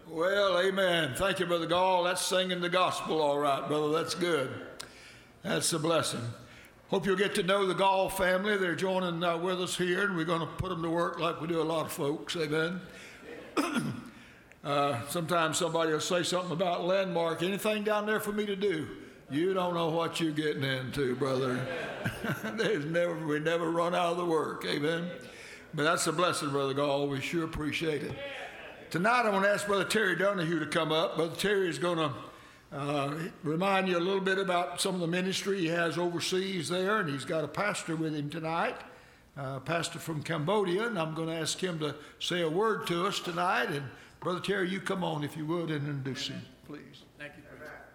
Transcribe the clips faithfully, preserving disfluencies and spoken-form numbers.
Well, amen. Thank you, Brother Gall. That's singing the gospel, all right, brother. That's good. That's a blessing. Hope you'll get to know the Gall family. They're joining uh, with us here, and we're going to put them to work like we do a lot of folks. Amen. uh, sometimes somebody will say something about Landmark. Anything down there for me to do? You don't know what you're getting into, brother. There's never we never run out of the work. Amen. But that's a blessing, Brother Gall. We sure appreciate it. Tonight I want to ask Brother Terry Donahue to come up. Brother Terry is going to uh, remind you a little bit about some of the ministry he has overseas there, and he's got a pastor with him tonight, a pastor from Cambodia, and I'm going to ask him to say a word to us tonight. And Brother Terry, you come on if you would and introduce him, please. Thank you.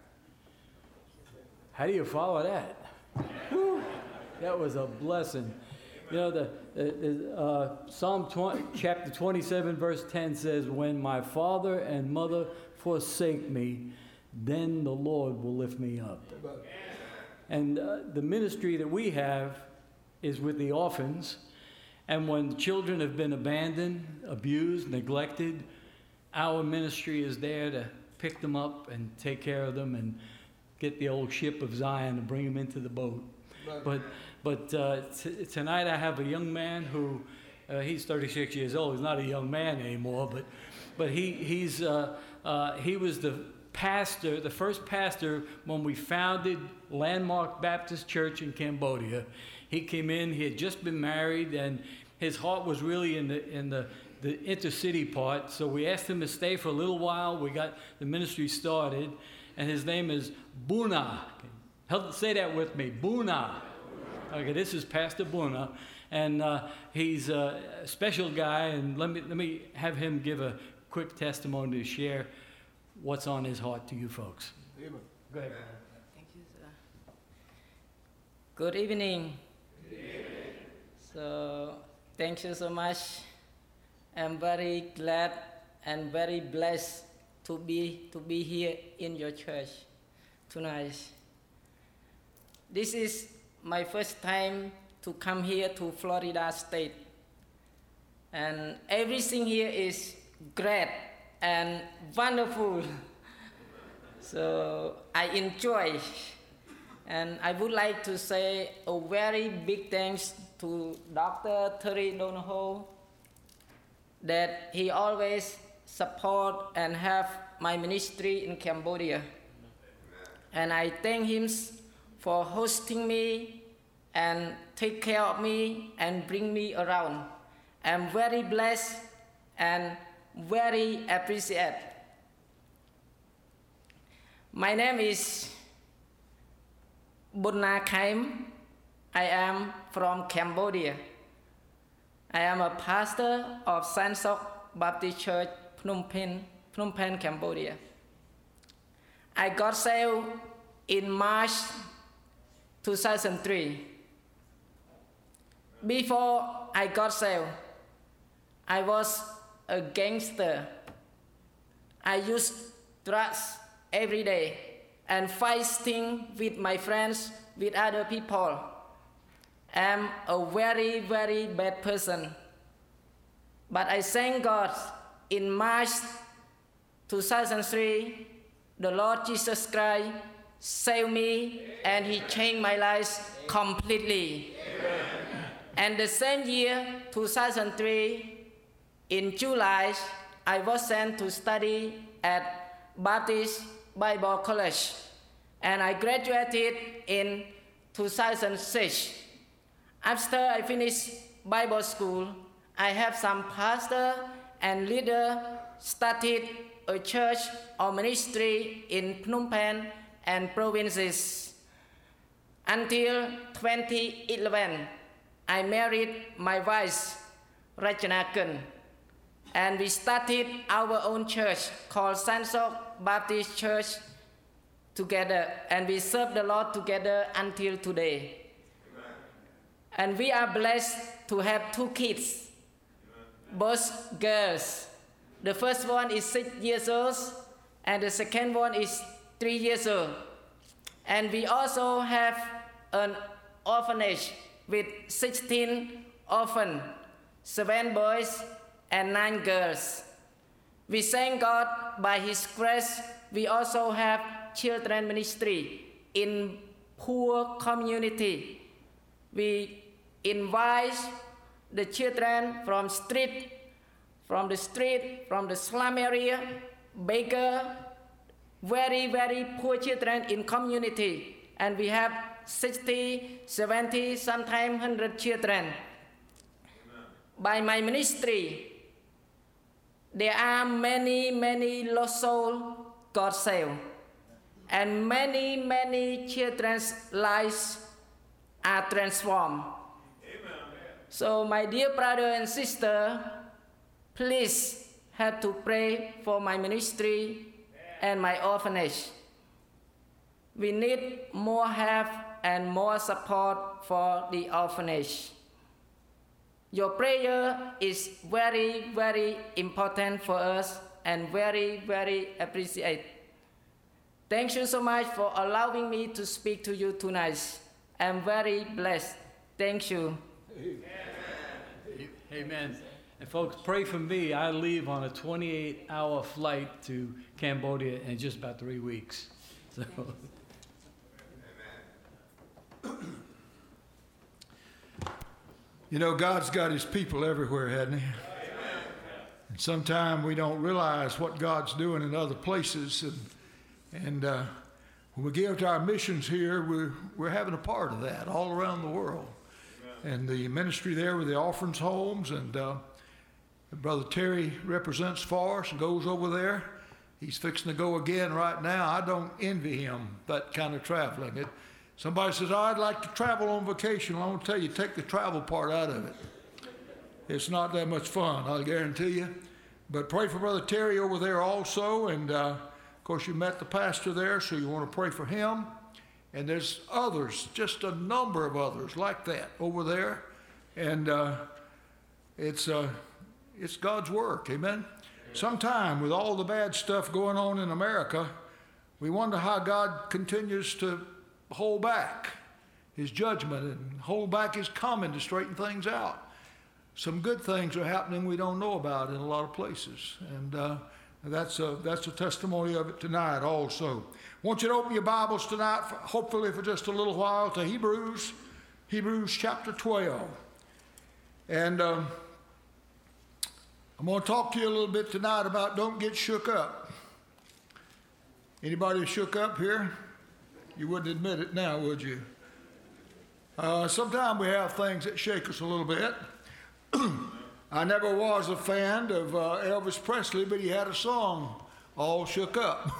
How do you follow that? Whew, that was a blessing. You know, the, the uh, Psalm twenty, chapter twenty-seven, verse ten says, "When my father and mother forsake me, then the Lord will lift me up." And uh, the ministry that we have is with the orphans. And when children have been abandoned, abused, neglected, our ministry is there to pick them up and take care of them and get the old ship of Zion and bring them into the boat. But but uh, t- tonight I have a young man who, uh, he's thirty-six years old. He's not a young man anymore, but but he he's uh, uh, he was the pastor, the first pastor when we founded Landmark Baptist Church in Cambodia. He came in. He had just been married, and his heart was really in the in the the intercity part. So we asked him to stay for a little while. We got the ministry started, and his name is Buna. Help say that with me, Buna. Okay, this is Pastor Buna, and uh, he's a special guy. And let me let me have him give a quick testimony to share what's on his heart to you folks. Amen. Go ahead. Thank you, sir. Good evening. Good evening. So, thank you so much. I'm very glad and very blessed to be to be here in your church tonight. This is my first time to come here to Florida State, and everything here is great and wonderful. So I enjoy, and I would like to say a very big thanks to Doctor Terry Donahue that he always support and have my ministry in Cambodia. And I thank him for hosting me and take care of me and bring me around. I'm very blessed and very appreciate. My name is Buna Khaim. I am from Cambodia. I am a pastor of San Sok Baptist Church, Phnom Penh, Phnom Penh, Cambodia. I got saved in March two thousand three. Before I got saved, I was a gangster. I used drugs every day and fighting with my friends, with other people. I'm a very, very bad person. But I thank God, in March two thousand three, the Lord Jesus Christ saved me and he changed my life completely. Amen. And the same year, two thousand three, in July, I was sent to study at Baptist Bible College, and I graduated in two thousand six. After I finished Bible school, I have some pastor and leader started a church or ministry in Phnom Penh and provinces. Until twenty eleven, I married my wife, Rachanakan, and we started our own church called San Sok Baptist Church together, and we serve the Lord together until today. Amen. And we are blessed to have two kids, Amen. Both girls. The first one is six years old, and the second one is three years old. And we also have an orphanage with sixteen orphans, seven boys and nine girls. We thank God by His grace. We also have children ministry in poor community. We invite the children from street, from the street, from the slum area, beggar, very, very poor children in community. And we have sixty, seventy, sometimes one hundred children. Amen. By my ministry, there are many, many lost souls God saved. And many, many children's lives are transformed. Amen. So my dear brother and sister, please have to pray for my ministry and my orphanage. We need more help and more support for the orphanage. Your prayer is very, very important for us and very, very appreciated. Thank you so much for allowing me to speak to you tonight. I'm very blessed. Thank you. Amen. Amen. And folks, pray for me. I leave on a twenty-eight hour flight to Cambodia in just about three weeks. So. You know, God's got His people everywhere, hasn't He? And sometimes we don't realize what God's doing in other places. And, and uh, when we give to our missions here, we're, we're having a part of that all around the world. And the ministry there with the orphans' homes, and uh, Brother Terry represents for us and goes over there. He's fixing to go again right now. I don't envy him, that kind of traveling. It, somebody says, oh, I'd like to travel on vacation. Well, I'm going to tell you, take the travel part out of it. It's not that much fun, I'll guarantee you. But pray for Brother Terry over there also. And, uh, of course, you met the pastor there, so you want to pray for him. And there's others, just a number of others like that over there. And uh, it's, uh, it's God's work, amen? Sometime with all the bad stuff going on in America, we wonder how God continues to hold back His judgment and hold back His coming to straighten things out. Some good things are happening we don't know about in a lot of places. And uh, that's, a, that's a testimony of it tonight also. I want you to open your Bibles tonight, for, hopefully for just a little while, to Hebrews, Hebrews chapter twelve. And um, I'm going to talk to you a little bit tonight about don't get shook up. Anybody shook up here? You wouldn't admit it now, would you? Uh, sometimes we have things that shake us a little bit. I never was a fan of uh, Elvis Presley, but he had a song, All Shook Up.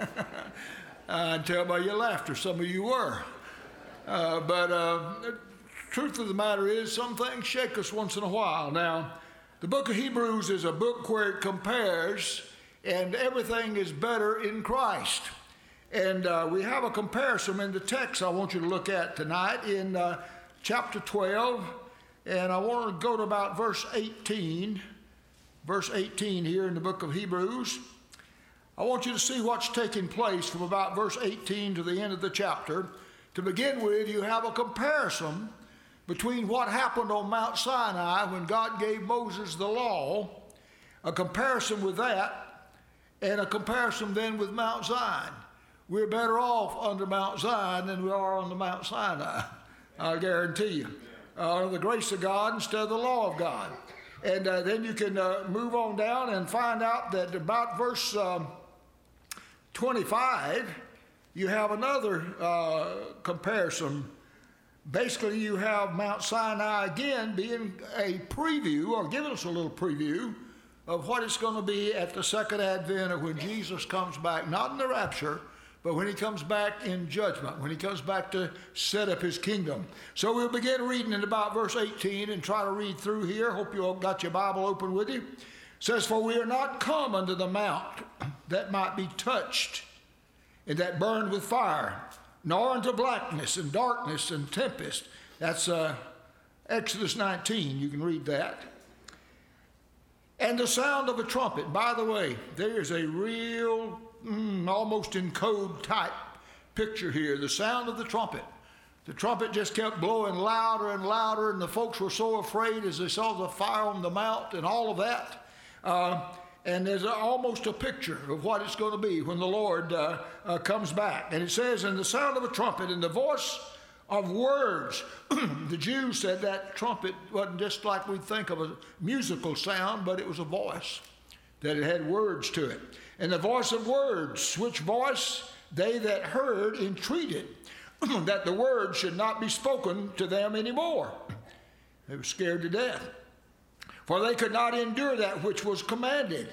I can tell by your laughter, some of you were. Uh, but uh, the truth of the matter is, some things shake us once in a while. Now, the book of Hebrews is a book where it compares, and everything is better in Christ. And uh, we have a comparison in the text I want you to look at tonight in uh, chapter twelve. And I want to go to about verse eighteen. Verse eighteen here in the book of Hebrews. I want you to see what's taking place from about verse eighteen to the end of the chapter. To begin with, you have a comparison between what happened on Mount Sinai when God gave Moses the law, a comparison with that, and a comparison then with Mount Zion. We're better off under Mount Zion than we are on the Mount Sinai, I guarantee you. Uh, the grace of God instead of the law of God. And uh, then you can uh, move on down and find out that about verse um, twenty-five, you have another uh, comparison. Basically, you have Mount Sinai again being a preview, or giving us a little preview of what it's going to be at the second advent, or when Jesus comes back, not in the rapture, but when He comes back in judgment, when He comes back to set up His kingdom. So we'll begin reading in about verse eighteen and try to read through here. Hope you all got your Bible open with you. It says, for we are not come unto the mount that might be touched and that burned with fire, nor unto blackness and darkness and tempest. That's uh, Exodus nineteen. You can read that. And the sound of a trumpet. By the way, there is a real, mm, almost in code type picture here. The sound of the trumpet. The trumpet just kept blowing louder and louder, and the folks were so afraid as they saw the fire on the mount and all of that. Uh, and there's a, almost a picture of what it's going to be when the Lord uh, uh, comes back. And it says, "In the sound of a trumpet, in the voice of words." The Jews said that trumpet wasn't just like we'd think of a musical sound, but it was a voice, that it had words to it. "And the voice of words, which voice they that heard entreated that the word should not be spoken to them anymore." They were scared to death. "For they could not endure that which was commanded.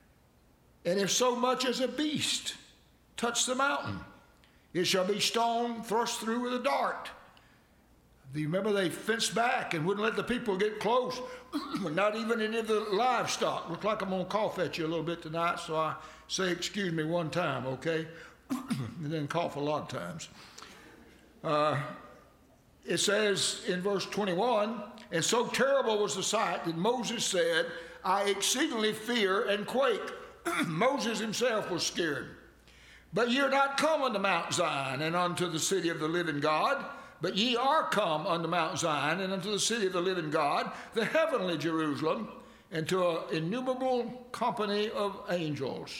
And if so much as a beast touch the mountain, it shall be stone thrust through with a dart." Do you remember they fenced back and wouldn't let the people get close? Not even any of the livestock. Looks like I'm going to cough at you a little bit tonight, so I say excuse me one time, okay? And then cough a lot of times. Uh, it says in verse twenty-one, "And so terrible was the sight that Moses said, I exceedingly fear and quake." Moses himself was scared. "But ye are not come unto Mount Zion and unto the city of the living God, but ye are come unto Mount Zion and unto the city of the living God, the heavenly Jerusalem, and to an innumerable company of angels."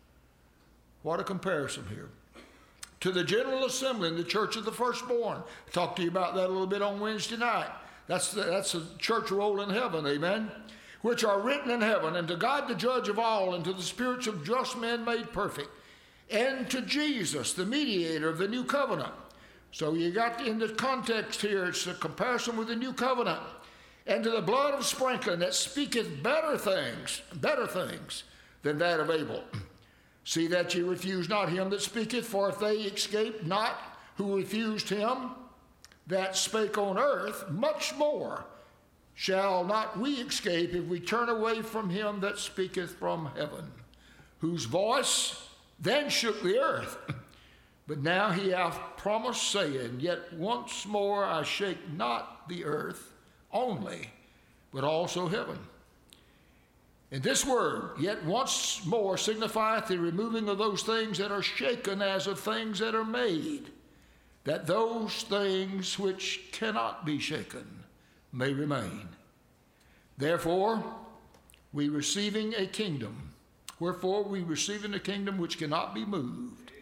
What a comparison here. "To the general assembly in the church of the firstborn." I talked to you about that a little bit on Wednesday night. That's the, that's a church roll in heaven, amen? "Which are written in heaven, and to God the judge of all, and to the spirits of just men made perfect, and to Jesus, the mediator of the new covenant." So you got in the context here, it's a comparison with the new covenant. "And to the blood of sprinkling that speaketh better things, better things than that of Abel. See that ye refuse not him that speaketh, for if they escape not who refused him that spake on earth, much more shall not we escape if we turn away from him that speaketh from heaven, whose voice then shook the earth. But now he hath promised, saying, Yet once more I shake not the earth only, but also heaven. And this word, yet once more, signifieth the removing of those things that are shaken as of things that are made, that those things which cannot be shaken may remain. Therefore, we receiving a kingdom, wherefore we receiving a kingdom which cannot be moved,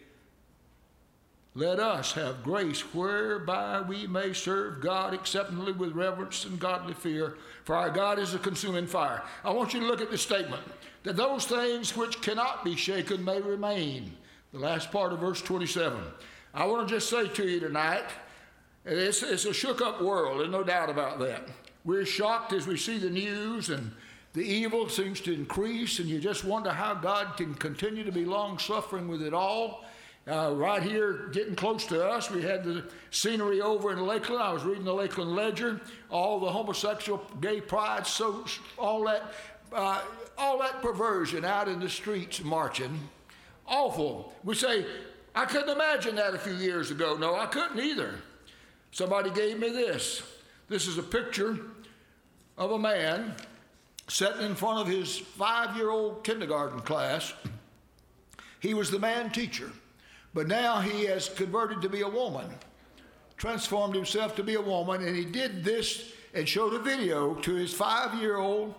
let us have grace whereby we may serve God acceptably with reverence and godly fear, for our God is a consuming fire. I want you to look at this statement, that those things which cannot be shaken may remain. The last part of verse twenty-seven. I want to just say to you tonight, it's, it's a shook up world, there's no doubt about that. We're shocked as we see the news, and the evil seems to increase, and you just wonder how God can continue to be long-suffering with it all. Uh, right here, getting close to us, we had the scenery over in Lakeland. I was reading the Lakeland Ledger, all the homosexual, gay pride, so all that, uh, all that perversion out in the streets marching. Awful. We say, I couldn't imagine that a few years ago. No, I couldn't either. Somebody gave me this. This is a picture of a man sitting in front of his five-year-old kindergarten class. He was the man teacher. But now he has converted to be a woman, transformed himself to be a woman, and he did this and showed a video to his five-year-old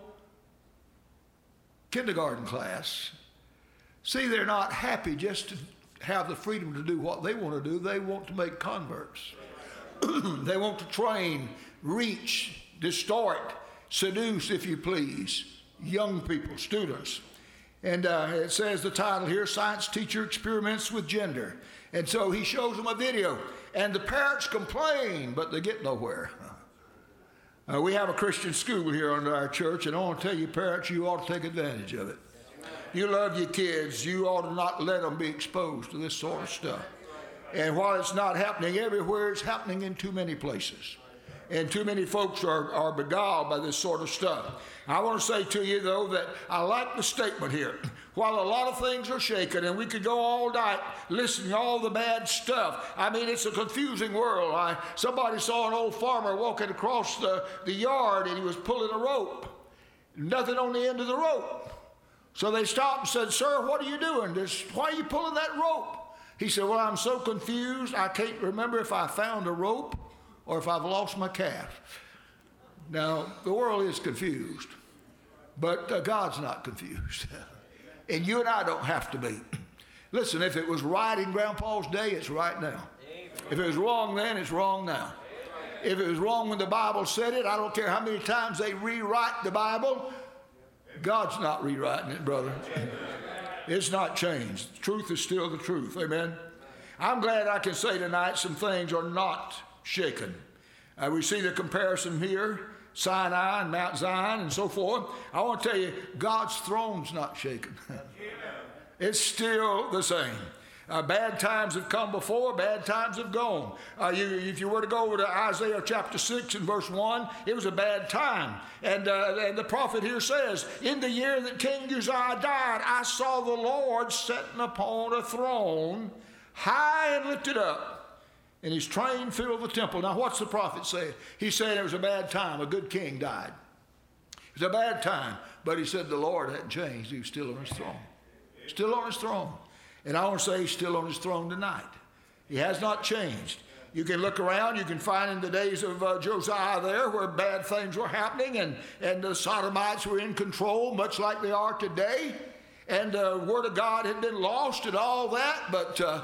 kindergarten class. See, they're not happy just to have the freedom to do what they want to do. They want to make converts. They want to train, reach, distort, seduce, if you please, young people, students. And uh, it says the title here, Science Teacher Experiments with Gender. And so he shows them a video. And the parents complain, but they get nowhere. Uh, we have a Christian school here under our church, and I want to tell you, parents, you ought to take advantage of it. You love your kids. You ought to not let them be exposed to this sort of stuff. And while it's not happening everywhere, it's happening in too many places. And too many folks are, are beguiled by this sort of stuff. I want to say to you, though, that I like the statement here. While a lot of things are shaken, and we could go all night listening to all the bad stuff. I mean, it's a confusing world. I, somebody saw an old farmer walking across the, the yard, and he was pulling a rope. Nothing on the end of the rope. So they stopped and said, Sir, what are you doing? This, why are you pulling that rope? He said, well, I'm so confused, I can't remember if I found a rope or if I've lost my calf. Now, the world is confused, but uh, God's not confused. And you and I don't have to be. Listen, if it was right in Grandpa's day, it's right now. If it was wrong then, it's wrong now. If it was wrong when the Bible said it, I don't care how many times they rewrite the Bible, God's not rewriting it, brother. It's not changed. The truth is still the truth. Amen. I'm glad I can say tonight some things are not shaken. Uh, we see the comparison here, Sinai and Mount Zion and so forth. I want to tell you, God's throne's not shaken. It's still the same. Uh, bad times have come before, bad times have gone. Uh, you, if you were to go over to Isaiah chapter six and verse one, it was a bad time. And, uh, and the prophet here says, in the year that King Uzziah died, I saw the Lord sitting upon a throne, high and lifted up, and his train filled the temple. Now what's the prophet saying? He said it was a bad time. A good king died. It was a bad time. But he said the Lord hadn't changed. He was still on his throne. Still on his throne. And I want to say he's still on his throne tonight. He has not changed. You can look around, you can find in the days of uh, Josiah there where bad things were happening and, and the Sodomites were in control, much like they are today. And the uh, Word of God had been lost and all that. But uh,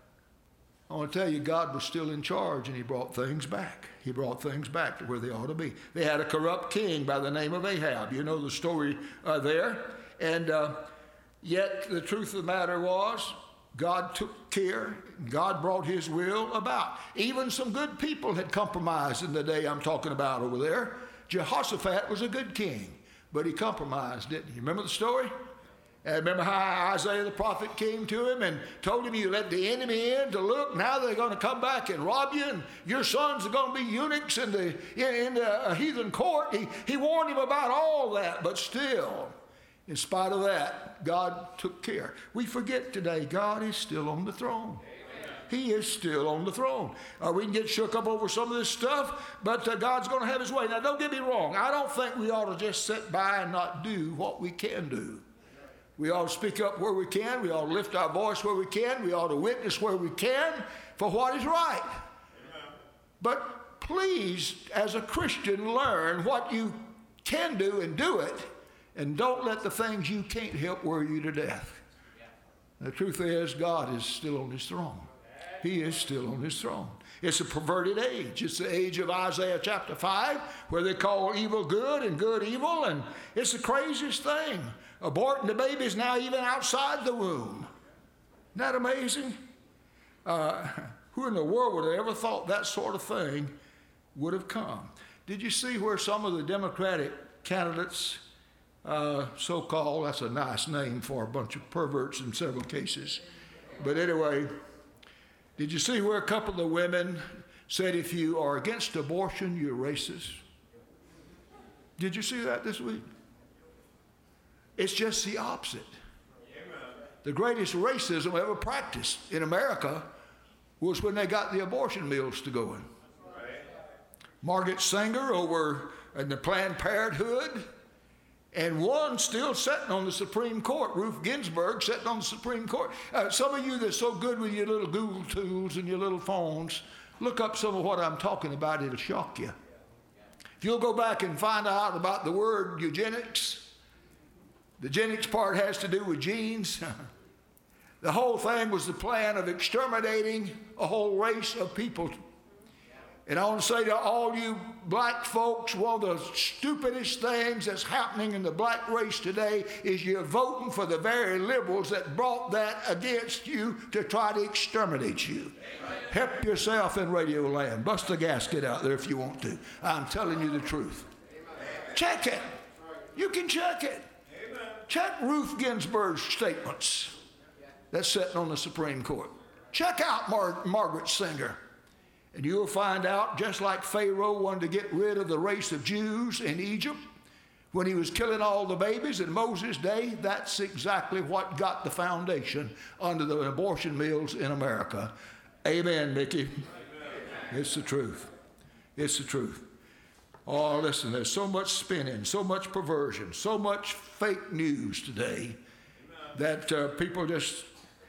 I want to tell you, God was still in charge and he brought things back. He brought things back to where they ought to be. They had a corrupt king by the name of Ahab. You know the story uh, there. And uh, Yet the truth of the matter was, God took care. God brought his will about. Even some good people had compromised in the day I'm talking about over there. Jehoshaphat was a good king, but he compromised, didn't he? Remember the story? And remember how Isaiah the prophet came to him and told him, you let the enemy in to look. Now they're going to come back and rob you, and your sons are going to be eunuchs in the, in, in the heathen court. He, he warned him about all that, but still, in spite of that, God took care. We forget today, God is still on the throne. Amen. He is still on the throne. Uh, we can get shook up over some of this stuff, but uh, God's going to have his way. Now, don't get me wrong. I don't think we ought to just sit by and not do what we can do. We ought to speak up where we can. We ought to lift our voice where we can. We ought to witness where we can for what is right. Amen. But please, as a Christian, learn what you can do and do it. And don't let the things you can't help worry you to death. The truth is, God is still on his throne. He is still on his throne. It's a perverted age. It's the age of Isaiah chapter five, where they call evil good and good evil. And it's the craziest thing. Aborting the babies now even outside the womb. Isn't that amazing? Uh, who in the world would have ever thought that sort of thing would have come? Did you see where some of the Democratic candidates, Uh, so-called, that's a nice name for a bunch of perverts in several cases. But anyway, did you see where a couple of the women said if you are against abortion, you're racist? Did you see that this week? It's just the opposite. The greatest racism ever practiced in America was when they got the abortion mills to going. Margaret Sanger over in the Planned Parenthood, and one still sitting on the Supreme Court, Ruth Ginsburg sitting on the Supreme Court. Uh, some of you that's so good with your little Google tools and your little phones, look up some of what I'm talking about. It'll shock you. If you'll go back and find out about the word eugenics, the eugenics part has to do with genes. The whole thing was the plan of exterminating a whole race of people. And I want to say to all you black folks, one of the stupidest things that's happening in the black race today is you're voting for the very liberals that brought that against you to try to exterminate you. Amen. Help yourself in Radio Land. Bust a gasket out there if you want to. I'm telling you the truth. Amen. Check it. You can check it. Amen. Check Ruth Ginsburg's statements that's sitting on the Supreme Court. Check out Mar- Margaret Sanger. And you'll find out, just like Pharaoh wanted to get rid of the race of Jews in Egypt, when he was killing all the babies in Moses' day, that's exactly what got the foundation under the abortion mills in America. Amen, Mickey. Amen. It's the truth. It's the truth. Oh, listen, there's so much spinning, so much perversion, so much fake news today that uh, people just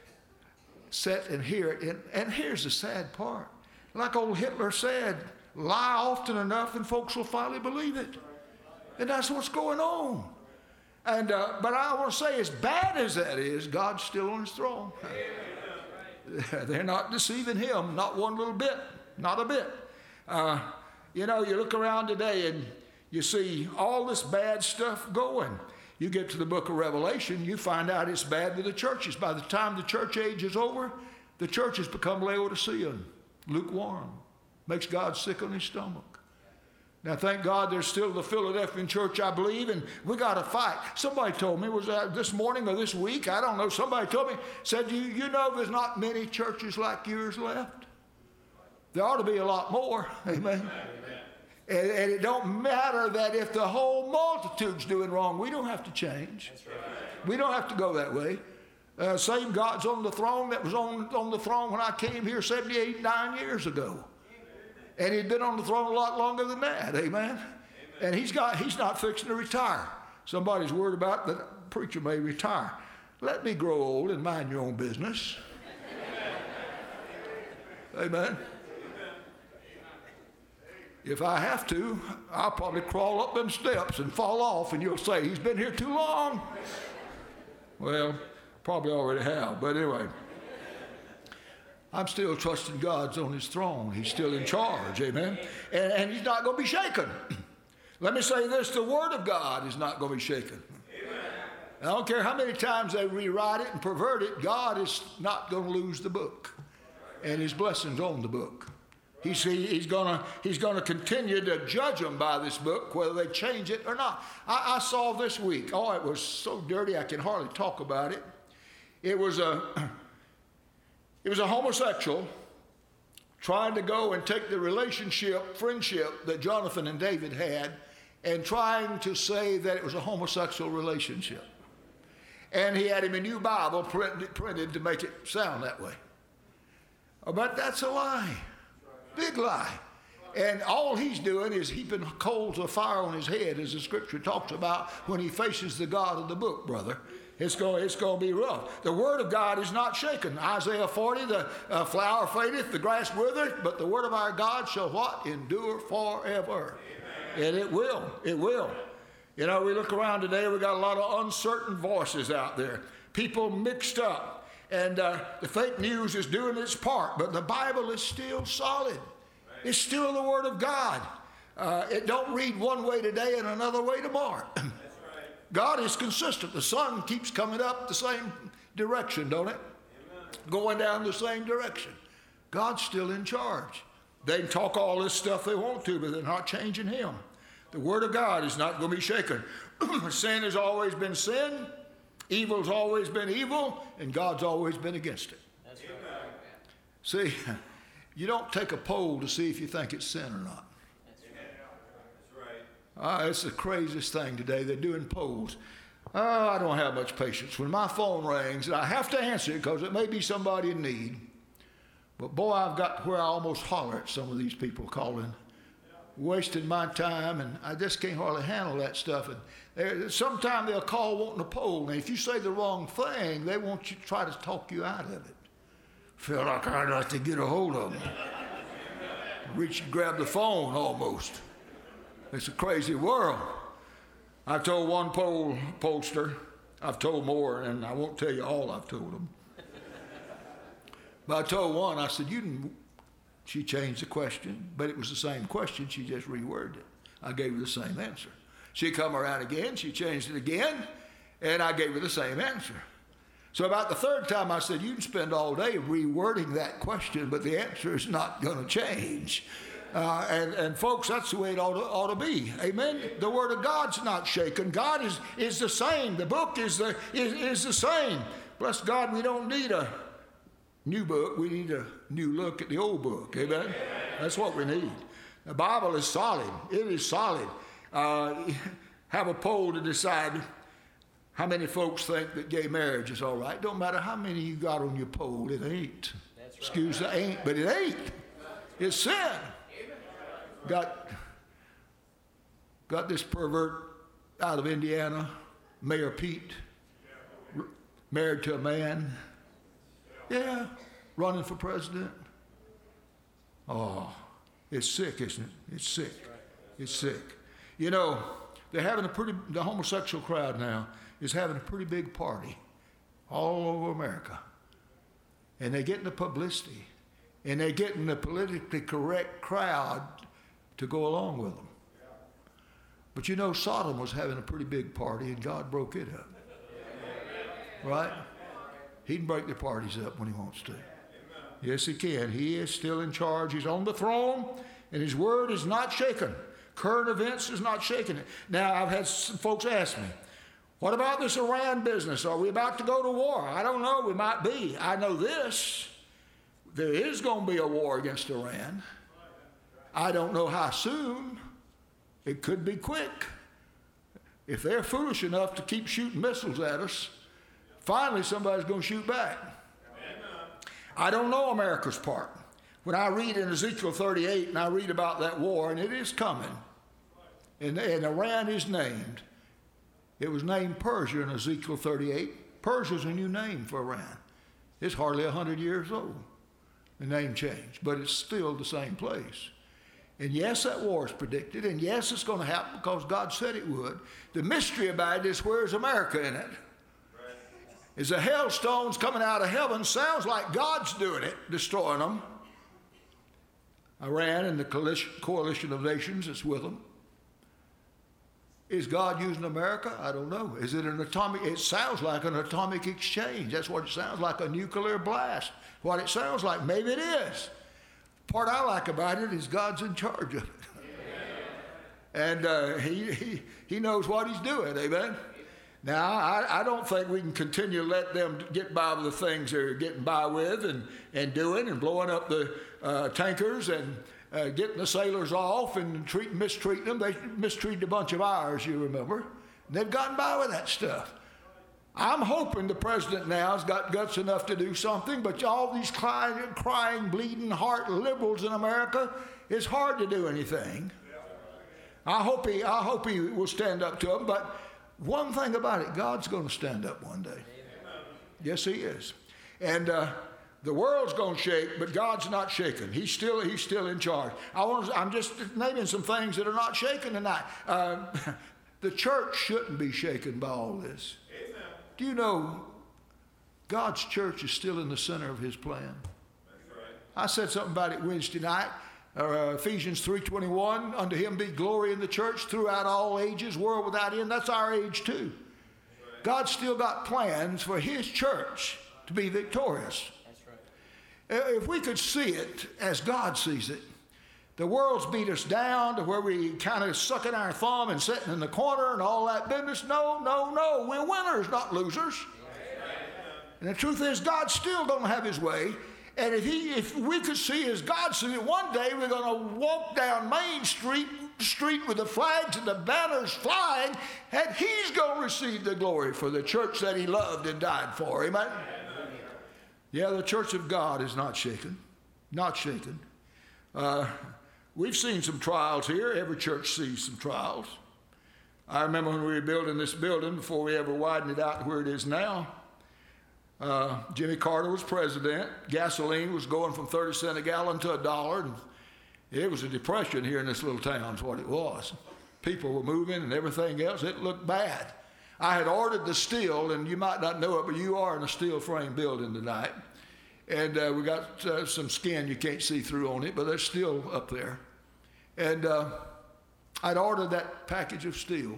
sit and hear it. And, and here's the sad part. Like old Hitler said, lie often enough and folks will finally believe it. And that's what's going on. And uh, but I want to say, as bad as that is, God's still on his throne. They're not deceiving him, not one little bit, not a bit. Uh, you know, you look around today and you see all this bad stuff going. You get to the book of Revelation, you find out it's bad with the churches. By the time the church age is over, the church has become Laodicean, lukewarm, makes God sick on his stomach. Now, thank God there's still the Philadelphian church, I believe, and we got to fight. Somebody told me, was that this morning or this week? I don't know. Somebody told me, said, you, you know there's not many churches like yours left? There ought to be a lot more. Amen. Amen. And, and it don't matter that if the whole multitude's doing wrong, we don't have to change. That's right. We don't have to go that way. Uh, same God's on the throne that was on, on the throne when I came here seventy-eight, nine years ago. And he'd been on the throne a lot longer than that, amen? Amen. And he's got he's not fixing to retire. Somebody's worried about that the preacher may retire. Let me grow old and mind your own business. Amen. Amen. If I have to, I'll probably crawl up them steps and fall off, and you'll say, he's been here too long. Well, probably already have, but anyway. I'm still trusting God's on his throne. He's still in charge, amen? And, and he's not going to be shaken. Let me say this, the word of God is not going to be shaken. Amen. I don't care how many times they rewrite it and pervert it, God is not going to lose the book. And his blessings on the book. He's, he, he's going to he's gonna continue to judge them by this book, whether they change it or not. I, I saw this week, oh, it was so dirty I can hardly talk about it. It was a... It was a homosexual trying to go and take the relationship, friendship that Jonathan and David had and trying to say that it was a homosexual relationship. And he had him a new Bible printed, printed to make it sound that way. But that's a lie. Big lie. And all he's doing is heaping coals of fire on his head, as the scripture talks about when he faces the God of the book, brother. It's going, it's going to be rough. The word of God is not shaken. Isaiah forty, the uh, flower fadeth, the grass withereth, but the word of our God shall what? Endure forever. Amen. And it will. It will. You know, we look around today, we got a lot of uncertain voices out there. People mixed up. And uh, the fake news is doing its part, but the Bible is still solid. It's still the word of God. Uh, it don't read one way today and another way tomorrow. God is consistent. The sun keeps coming up the same direction, don't it? Amen. Going down the same direction. God's still in charge. They can talk all this stuff they want to, but they're not changing him. The word of God is not going to be shaken. Sin has always been sin. Evil's always been evil. And God's always been against it. That's right. See, you don't take a poll to see if you think it's sin or not. Uh, it's the craziest thing today. They're doing polls. Oh, I don't have much patience. When my phone rings, and I have to answer it because it may be somebody in need. But boy, I've got to where I almost holler at some of these people calling, wasting my time, and I just can't hardly handle that stuff. And sometimes they'll call wanting a poll, and if you say the wrong thing, they want you to try to talk you out of it. Feel like I'd like to get a hold of them. Reach and grab the phone almost. It's a crazy world. I told one poll, pollster, I've told more, and I won't tell you all I've told them. But I told one, I said, you didn't, she changed the question, but it was the same question, she just reworded it. I gave her the same answer. She come around again, she changed it again, and I gave her the same answer. So about the third time I said, you can spend all day rewording that question, but the answer is not going to change. Uh, and, and folks, that's the way it ought to, ought to be. Amen? The word of God's not shaken. God is, is the same. The book is the, is, is the same. Bless God, we don't need a new book. We need a new look at the old book. Amen? That's what we need. The Bible is solid. It is solid. Uh, have a poll to decide how many folks think that gay marriage is all right. Don't matter how many you got on your poll. It ain't. Right. Excuse the ain't, but it ain't. It's sin. Got, got this pervert out of Indiana, Mayor Pete, r- married to a man. Yeah, running for president. Oh, it's sick, isn't it? It's sick. It's sick. You know, they're having a pretty, the homosexual crowd now is having a pretty big party all over America. And they're getting the publicity. And they're getting the politically correct crowd to go along with them. But you know, Sodom was having a pretty big party and God broke it up. Right? He can break the parties up when he wants to. Yes, he can. He is still in charge. He's on the throne, and his word is not shaken. Current events is not shaking it. Now, I've had some folks ask me, what about this Iran business? Are we about to go to war? I don't know. We might be. I know this. There is going to be a war against Iran. I don't know how soon. It could be quick. If they're foolish enough to keep shooting missiles at us, finally somebody's going to shoot back. I don't know America's part. When I read in Ezekiel thirty-eight and I read about that war, and it is coming, and, and Iran is named. It was named Persia in Ezekiel thirty-eight. Persia's a new name for Iran. It's hardly one hundred years old. The name changed, but it's still the same place. And yes, that war is predicted, and yes, it's going to happen because God said it would. The mystery about it is, where's America in it? Is the hailstones coming out of heaven? Sounds like God's doing it, destroying them. Iran and the coalition of nations that's with them. Is God using America? I don't know. Is it an atomic? It sounds like an atomic exchange. That's what it sounds like, a nuclear blast. What it sounds like, maybe it is. Part I like about it is God's in charge of it. And uh, he, he, he knows what he's doing, amen? Now, I, I don't think we can continue to let them get by with the things they're getting by with and, and doing and blowing up the uh, tankers and uh, getting the sailors off and treat, mistreating them. They mistreated a bunch of ours, you remember. And they've gotten by with that stuff. I'm hoping the president now has got guts enough to do something, but all these crying, crying bleeding heart liberals in America, it's hard to do anything. I hope he, I hope he will stand up to them, but one thing about it, God's going to stand up one day. Amen. Yes, he is. And uh, the world's going to shake, but God's not shaken. He's still, he's still in charge. I want to, I'm just naming some things that are not shaken tonight. Uh, the church shouldn't be shaken by all this. Amen. Do you know God's church is still in the center of his plan? That's right. I said something about it Wednesday night. Uh, Ephesians three twenty-one, unto him be glory in the church throughout all ages, world without end. That's our age too. Right. God's still got plans for his church to be victorious. That's right. If we could see it as God sees it, the world's beat us down to where we kind of sucking our thumb and sitting in the corner and all that business. No, no, no. We're winners, not losers. Right. And the truth is, God's still going to have his way. And if he, if we could see as God sees it, one day we're going to walk down Main Street, street with the flags and the banners flying, and he's going to receive the glory for the church that he loved and died for. Amen? Yeah, the church of God is not shaken. Not shaken. Uh, we've seen some trials here. Every church sees some trials. I remember when we were building this building before we ever widened it out to where it is now. Uh, Jimmy Carter was president. Gasoline was going from thirty cents a gallon to a dollar. And it was a depression here in this little town is what it was. People were moving and everything else. It looked bad. I had ordered the steel, and you might not know it, but you are in a steel frame building tonight. And uh, we got uh, some skin you can't see through on it, but there's steel up there. And uh, I'd ordered that package of steel.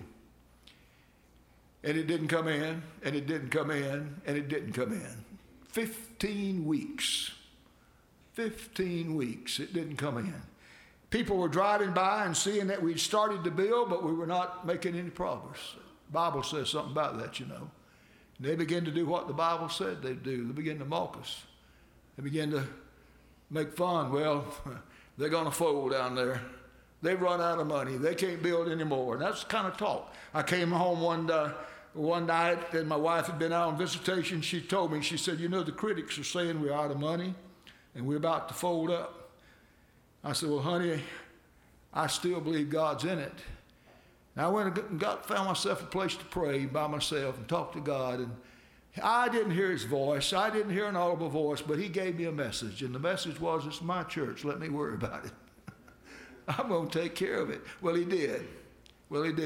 And it didn't come in, and it didn't come in, and it didn't come in. Fifteen weeks. Fifteen weeks, it didn't come in. People were driving by and seeing that we'd started to build, but we were not making any progress. The Bible says something about that, you know. And they began to do what the Bible said they'd do. They began to mock us. They began to make fun. Well, they're going to fold down there. They've run out of money. They can't build anymore. And that's the kind of talk. I came home one uh, one night, and my wife had been out on visitation. She told me, she said, you know, the critics are saying we're out of money and we're about to fold up. I said, well, honey, I still believe God's in it. And I went and got, found myself a place to pray by myself and talk to God. And I didn't hear his voice. I didn't hear an audible voice, but he gave me a message. And the message was, it's my church. Let me worry about it. I'm going to take care of it. Well, he did. Well, he did.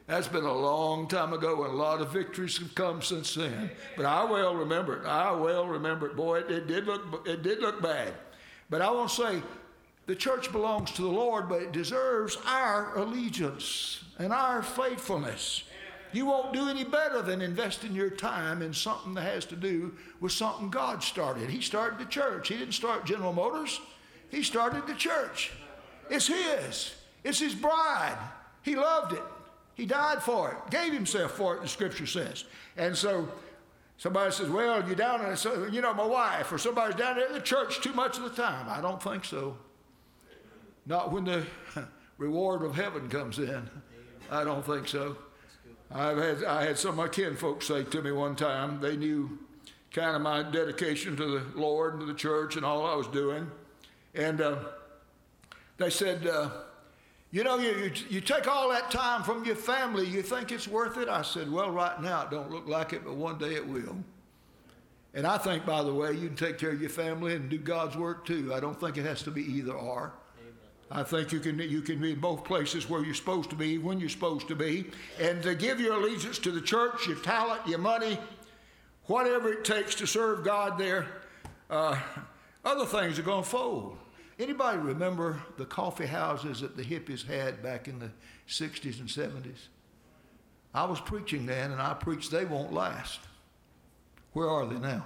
That's been a long time ago, and a lot of victories have come since then. But I well remember it. I well remember it. Boy, it, it did look it did look bad. But I want to say, the church belongs to the Lord, but it deserves our allegiance and our faithfulness. You won't do any better than investing your time in something that has to do with something God started. He started the church. He didn't start General Motors. He started the church. It's his. It's his bride. He loved it. He died for it, gave himself for it, the scripture says. And so somebody says, well, you're down there, so, you know, my wife, or somebody's down there at the church too much of the time. I don't think so. Not when the reward of heaven comes in. I don't think so. I've had, I had some of my kinfolk say to me one time, they knew kind of my dedication to the Lord and to the church and all I was doing. And uh, they said, uh, you know, you, you, you take all that time from your family, you think it's worth it? I said, well, right now it don't look like it, but one day it will. And I think, by the way, you can take care of your family and do God's work too. I don't think it has to be either or. I think you can you can be in both places where you're supposed to be, when you're supposed to be, and to give your allegiance to the church, your talent, your money, whatever it takes to serve God there, uh, other things are going to fold. Anybody remember the coffee houses that the hippies had back in the sixties and seventies? I was preaching then, and I preached they won't last. Where are they now?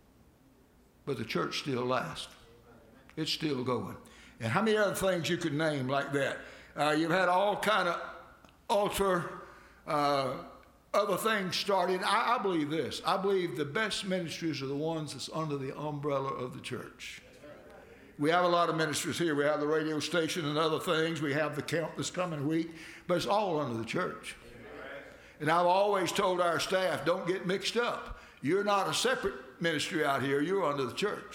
But the church still lasts. It's still going. And how many other things you could name like that? Uh, you've had all kind of ultra uh, other things started. I, I believe this. I believe the best ministries are the ones that's under the umbrella of the church. We have a lot of ministries here. We have the radio station and other things. We have the camp this coming week. But it's all under the church. And I've always told our staff, don't get mixed up. You're not a separate ministry out here. You're under the church.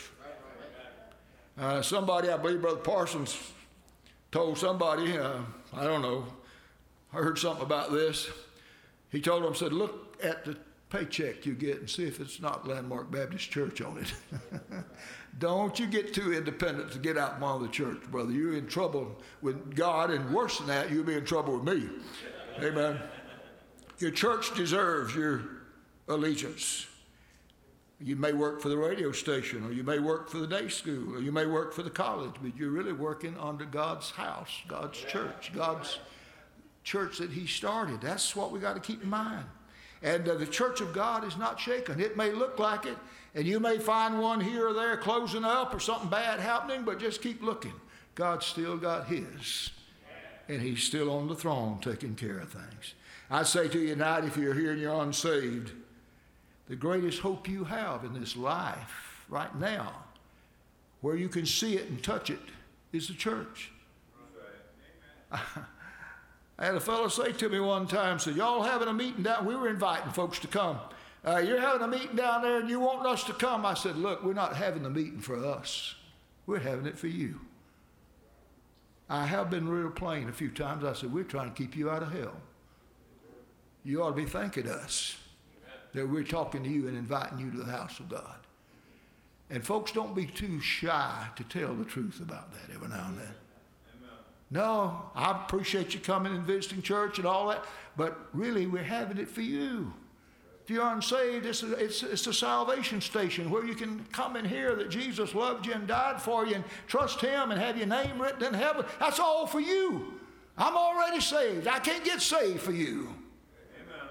Uh, somebody, I believe Brother Parsons told somebody, uh, I don't know, I heard something about this. He told them, said, look at the paycheck you get and see if it's not Landmark Baptist Church on it. Don't you get too independent to get out from the church, brother. You're in trouble with God, and worse than that, you'll be in trouble with me. Amen. Your church deserves your allegiance. You may work for the radio station, or you may work for the day school, or you may work for the college, but you're really working under God's house, God's church, God's church that he started. That's what we got to keep in mind. And uh, the church of God is not shaken. It may look like it, and you may find one here or there closing up or something bad happening, but just keep looking. God's still got his, and he's still on the throne taking care of things. I say to you tonight, if you're here and you're unsaved, the greatest hope you have in this life right now, where you can see it and touch it, is the church. I had a fellow say to me one time, said, y'all having a meeting down, we were inviting folks to come. Uh, you're having a meeting down there and you want us to come. I said, look, we're not having the meeting for us. We're having it for you. I have been real plain a few times. I said, we're trying to keep you out of hell. You ought to be thanking us that we're talking to you and inviting you to the house of God. And folks, don't be too shy to tell the truth about that every now and then. No, I appreciate you coming and visiting church and all that, but really we're having it for you. If you're unsaved, it's a, it's, it's a salvation station where you can come and hear that Jesus loved you and died for you and trust him and have your name written in heaven. That's all for you. I'm already saved. I can't get saved for you. Amen.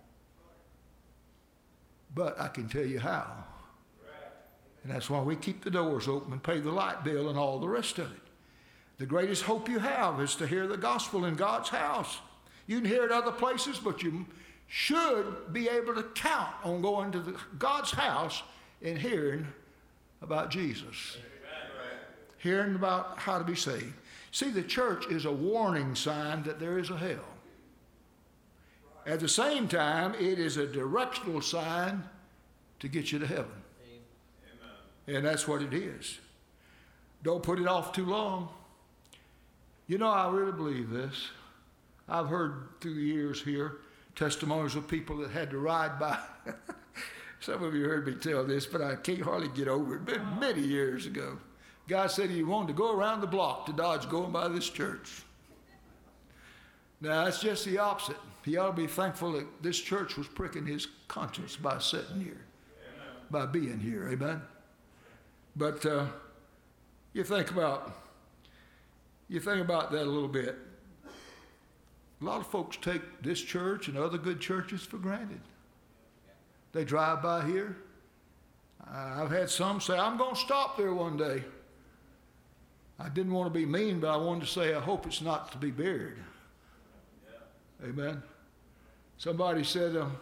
But I can tell you how. And that's why we keep the doors open and pay the light bill and all the rest of it. The greatest hope you have is to hear the gospel in God's house. You can hear it other places, but you should be able to count on going to the, God's house and hearing about Jesus. Amen. Hearing about how to be saved. See, the church is a warning sign that there is a hell. At the same time, it is a directional sign to get you to heaven. Amen. And that's what it is. Don't put it off too long. You know, I really believe this. I've heard through the years here testimonies of people that had to ride by. Some of you heard me tell this, but I can't hardly get over it. Been many years ago. God said he wanted to go around the block to dodge going by this church. Now, that's just the opposite. He ought to be thankful that this church was pricking his conscience by sitting here, by being here. Amen. But uh, you think about you think about that a little bit. A lot of folks take this church and other good churches for granted. They drive by here. I've had some say, I'm going to stop there one day. I didn't want to be mean, but I wanted to say, I hope it's not to be buried. Yeah. Amen. Somebody said, um,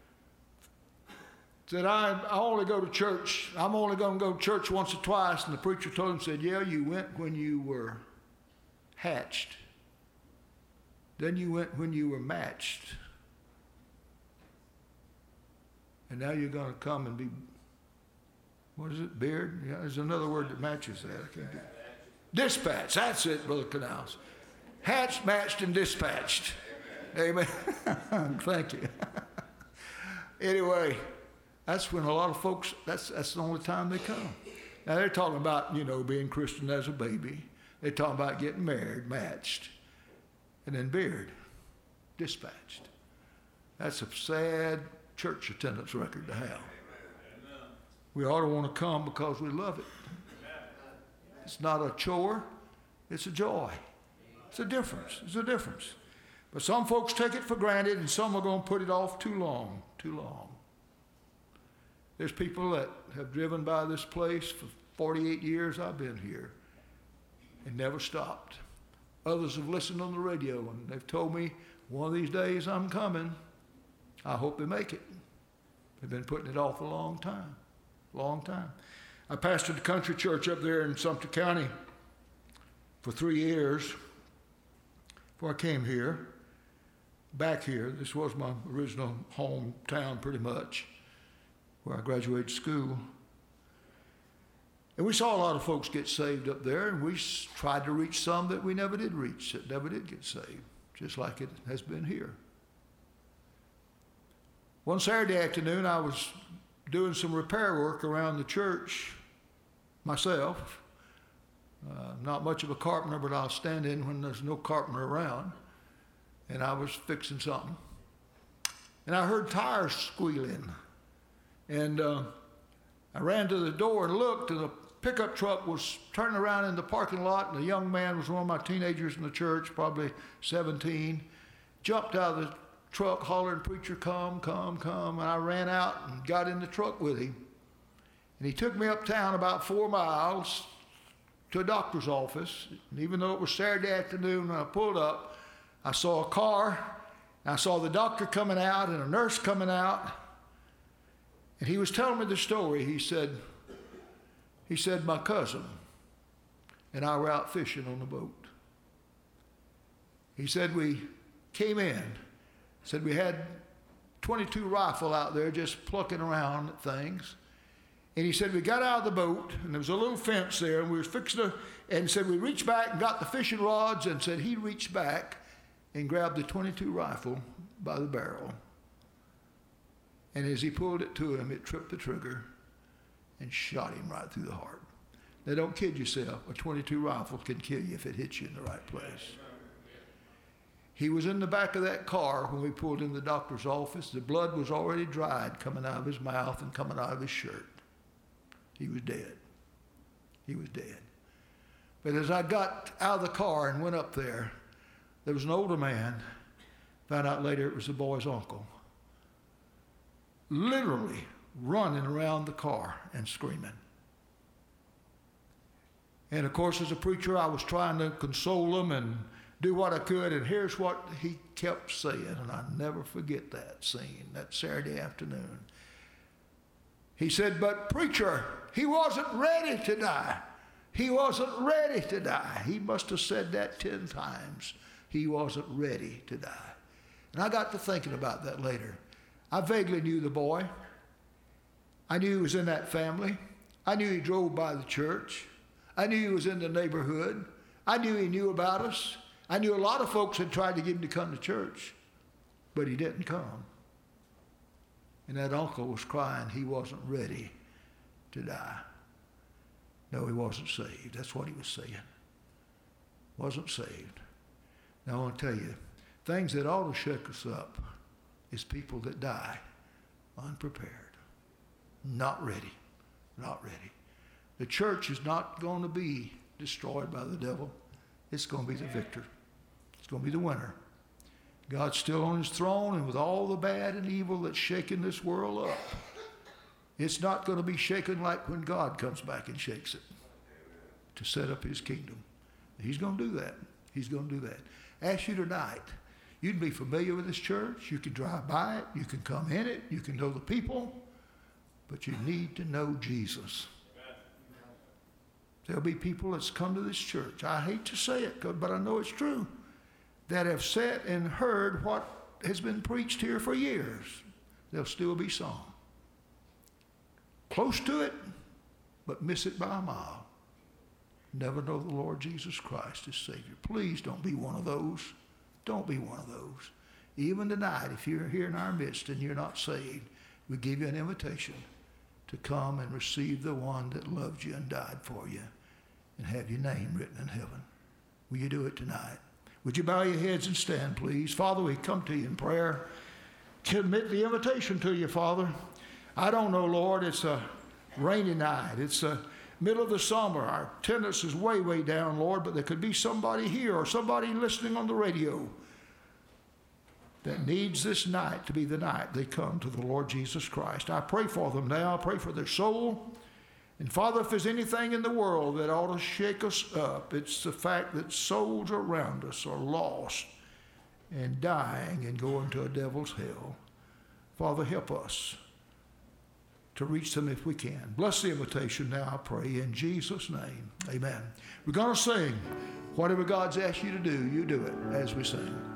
said I, I only go to church. I'm only going to go to church once or twice. And the preacher told him, said, yeah, you went when you were hatched. Then you went when you were matched. And now you're going to come and be, what is it, beard? Yeah, there's another word that matches that. I can't do it. Dispatched. That's it, Brother Canals. Hatched, matched, and dispatched. Amen. Thank you. Anyway, that's when a lot of folks, that's, that's the only time they come. Now, they're talking about, you know, being Christian as a baby. They're talking about getting married, matched, and then beard, dispatched. That's a sad church attendance record to have. We ought to want to come because we love it. It's not a chore, it's a joy. It's a difference. It's a difference. But some folks take it for granted, and some are going to put it off too long, too long. There's people that have driven by this place for forty-eight years I've been here and never stopped. Others have listened on the radio, and they've told me, one of these days I'm coming. I hope they make it. They've been putting it off a long time, long time. I pastored a country church up there in Sumter County for three years before I came here, back here. This was my original hometown pretty much, where I graduated school. And we saw a lot of folks get saved up there, and we tried to reach some that we never did reach, that never did get saved, just like it has been here. One Saturday afternoon, I was doing some repair work around the church myself. Uh, not much of a carpenter, but I'll stand in when there's no carpenter around. And I was fixing something. And I heard tires squealing. And uh, I ran to the door and looked, and a pickup truck was turning around in the parking lot, and a young man was one of my teenagers in the church, probably seventeen, jumped out of the truck hollering, preacher, come, come, come. And I ran out and got in the truck with him. And he took me uptown about four miles to a doctor's office. And even though it was Saturday afternoon when I pulled up, I saw a car, and I saw the doctor coming out and a nurse coming out. And he was telling me the story. He said, he said, my cousin and I were out fishing on the boat. He said, we came in. Said we had twenty-two rifle out there just plucking around at things. And he said we got out of the boat, and there was a little fence there, and we was fixing to, and said we reached back and got the fishing rods, and said he reached back and grabbed the twenty-two rifle by the barrel. And as he pulled it to him, it tripped the trigger and shot him right through the heart. Now don't kid yourself, a twenty-two rifle can kill you if it hits you in the right place. He was in the back of that car when we pulled in the doctor's office. The blood was already dried coming out of his mouth and coming out of his shirt. He was dead. He was dead. But as I got out of the car and went up there, there was an older man. Found out later it was the boy's uncle. Literally running around the car and screaming. And of course, as a preacher, I was trying to console him and do what I could, and here's what he kept saying, and I'll never forget that scene, that Saturday afternoon. He said, but preacher, he wasn't ready to die. He wasn't ready to die. He must have said that ten times. He wasn't ready to die. And I got to thinking about that later. I vaguely knew the boy. I knew he was in that family. I knew he drove by the church. I knew he was in the neighborhood. I knew he knew about us. I knew a lot of folks had tried to get him to come to church, but he didn't come. And that uncle was crying he wasn't ready to die. No, he wasn't saved. That's what he was saying. Wasn't saved. Now I want to tell you, things that ought to shake us up is people that die unprepared, not ready, not ready. The church is not going to be destroyed by the devil. It's going to be the victor. It's going to be the winner. God's still on his throne, and with all the bad and evil that's shaking this world up, it's not going to be shaken like when God comes back and shakes it to set up his kingdom. He's going to do that. He's going to do that. I ask you tonight, you can be familiar with this church. You can drive by it. You can come in it. You can know the people. But you need to know Jesus. There'll be people that's come to this church. I hate to say it, but I know it's true, that have sat and heard what has been preached here for years. They'll still be sung. Close to it, but miss it by a mile. Never know the Lord Jesus Christ as Savior. Please don't be one of those. Don't be one of those. Even tonight, if you're here in our midst and you're not saved, we give you an invitation to come and receive the one that loved you and died for you and have your name written in heaven. Will you do it tonight? Would you bow your heads and stand, please? Father, we come to you in prayer. Commit the invitation to you, Father. I don't know, Lord, it's a rainy night. It's a middle of the summer. Our attendance is way, way down, Lord, but there could be somebody here or somebody listening on the radio that needs this night to be the night they come to the Lord Jesus Christ. I pray for them now. I pray for their soul. And Father, if there's anything in the world that ought to shake us up, it's the fact that souls around us are lost and dying and going to a devil's hell. Father, help us to reach them if we can. Bless the invitation now, I pray, in Jesus' name. Amen. We're going to sing. Whatever God's asked you to do, you do it as we sing.